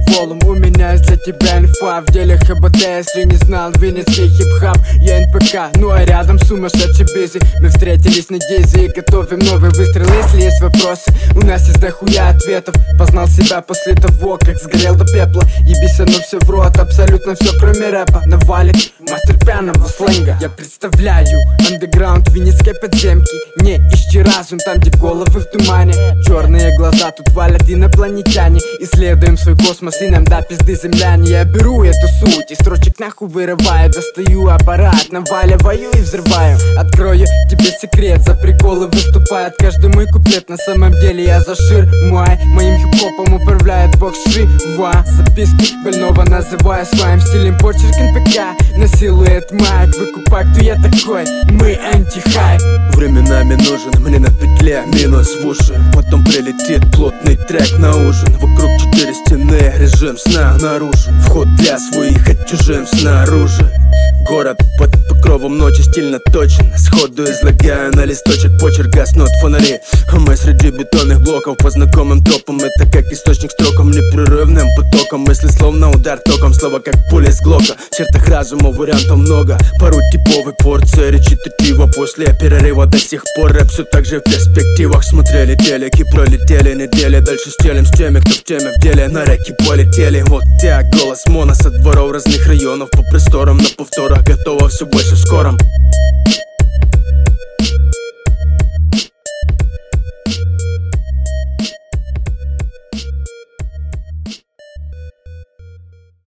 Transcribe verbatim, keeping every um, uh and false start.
волум. У меня есть для тебя инфа в деле ХБТ. Если не знал, винницкий хип-хап, я эн пэ ка. Ну а рядом сумасшедший бизи. Мы встретились на Дизе и готовим новый выстрел. Если есть вопросы, у нас есть дохуя ответов. Познал себя после того, как сгорел до пепла. Ебись, оно все в рот, абсолютно все кроме рэпа. Навалит мастер пьяного сленга. Я представляю андеграунд винницкой подземки. Не ищи разум там, где головы в тумане. Черные глаза, тут валят инопланетяне. Исследуем свой космос и нам до пизды земляне. Я беру эту суть и строчек нахуй вырываю. Достаю аппарат, наваливаю и взрываю. Открою тебе секрет, за приколы выступает каждый мой куплет. На самом деле я за шир мой. Моим хип-хопом управляет бог Шива. Записки больного называю своим стилем. Почерк эн пэ ка насилует майк. Выкупай, кто я такой, мы антихайп. Временами нужен мне на петле минус в уши. Потом прилетит плотный трек на ужин. Вокруг четыре стены, режим сна наружу. Вход для своих, от чужим снаружи. Город под покровом ночи стильно точен. Сходу излагаю на листочек почерк, гаснут фонари. А мы среди бетонных блоков по знакомым тропам. Это как источник строком, непрерывным потоком. Мысли словно удар током, слова как пуля с глока. В чертах разума вариантов много. Пару типовой порции речитатива. После перерыва до сих пор рэп все так же в перспективах. Смотрели телеки, пролетели недели. Дальше стелим с теми, кто в теме в деле. На реки полетели, вот так голос моно со дворов разных районов. По просторам на повторах, готово все больше в скором.